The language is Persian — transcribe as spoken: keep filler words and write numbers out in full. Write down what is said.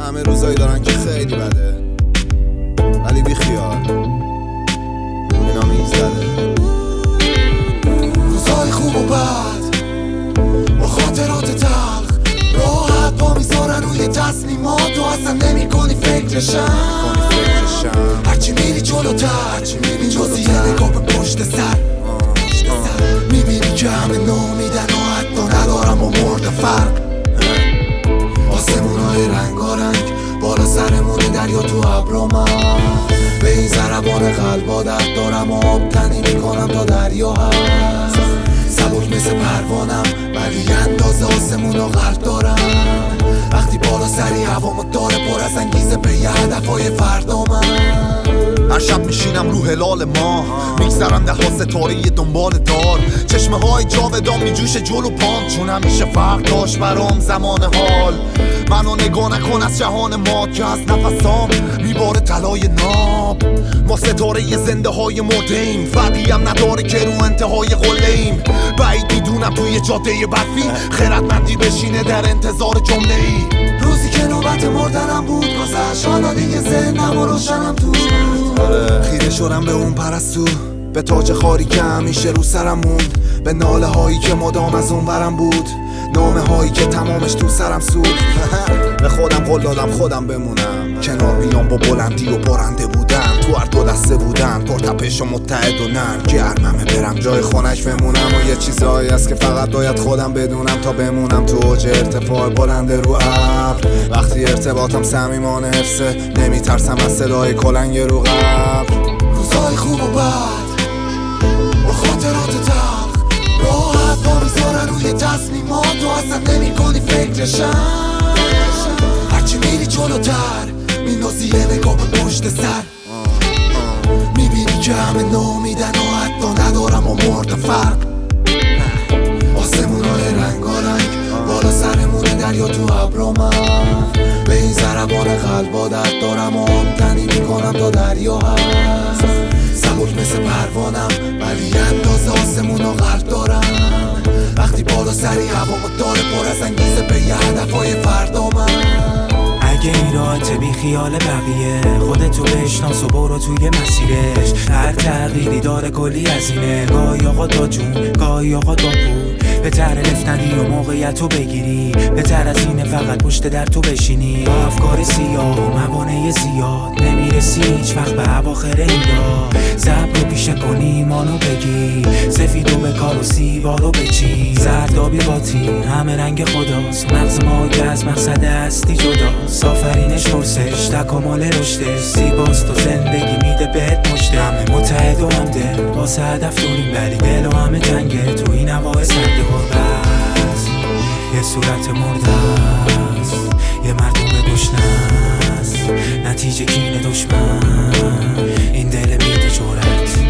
همه روزایی دارن که خیلی بده، ولی بی خیال اینا میگذره. روزای خوب و بد با خاطرات تلخ راحت پا میذارن روی تصمیمات و اصلا نمی کنی فکرشن. هرچی میری جلوتر جزی یه نگاه به پشت سر میبینی که همه نامیدن و حتی ندارم و مرد فرق. آسمونای رنگارنگ بالا سرمونه، دریا تو ابرا، من به این ضربان قلب عادت دارم و آب تنی میکنم تا دریا هست. سبک مثل پروانم ولی اندازه آسمون و غرق دارم. وقتی بالا سری هوامو داره پر از انگیزه به یه هدفهای فردا من. هر شب میشینم رو هلال ماه، میگذرم ده ها ستاره دنبال دار. چشمه های جاودان میجوشه جلو پام، چون همیشه فرق داشت برام زمان حال. منو نگاه نکن از جهان ما که از نفسام میباره طلای ناب. ما ستاره زنده های مرده‌ایم، فرقی هم نداره که رو انتهای قله‌ایم. بعید میدونم توی جاده برفی خردمندی بشینه در انتظار جمله ای. روزی که نوبت مردنم بود گذشت، حالا دیگه ذهنم و روشنم توش بود. خیره شدم به اون پرستو، به تاج خاری که همیشه رو سرم موند، به ناله هایی که مدام از اون برم بود، نامه هایی که تمامش تو سرم سود. به خودم قول دادم خودم بمونم، کنار بیام با بلندی و بارنده بودن. تو هر دو دسته بودن، پرتپش و متحد و نرم. گرممه برم جای خونش بمونم و یه چیزایی هست که فقط باید خودم بدونم تا بمونم تو اوج ارتفاع بلند رو ابر. وقتی ارتباطم صمیمانه حفظه، نمیترسم از صدای کلنگ رو قبر. روزای خوب و بد با خاطرات تلخ راحت پا میذارن روی تصمیمات و اصلا نمی کنی فکرشن. هرچی میری جلوتر میندازی یه نگاه به پشت سر، میبینی که همه نامیدن و حتی ندارم و مرد فرق. آسمونای رنگارنگ بالا سرمونه، دریا تو ابرا، من به این ضربان قلب عادت دارم و آب تنی میکنم تا دریا هست. سبک مثل پروانم ولی اندازه آسمون و غرق دارم. وقتی بالا سری هوامو داره پر از انگیزه به یه هدفهای فردا من. اگه این راحت بی خیال بقیه، خودتو بشناس و برو توی مسیرش. هر تغییری داره کلی هزینه، گاهی آقا دا جون گاهی آقا دا پول. بهتر لفتنی و موقعیت رو بگیری، بهتر از اینه فقط پشت در تو بشینی. با افکار سیاه و موانع زیاد نمیرسی هیچ وقت به اواخر این راه. صبر رو پیشه کنی ایمانو بگی، سفید و به کار و سیبا رو بچین. زردابی باطین همه رنگ خداست، مغز ما که از مقصد هستی جداست. آفرینش پرسش تکامل رشدش، زیباست و زندگی میده بهت مشته. همه متحد و همدل واسه هدف داریم، ولی دل و همه تنگه تو این هوای سرد غربت. یه صورت مرده است، یه مردم گشنه است، نتیجه کین دشمن این دل میده جرأت.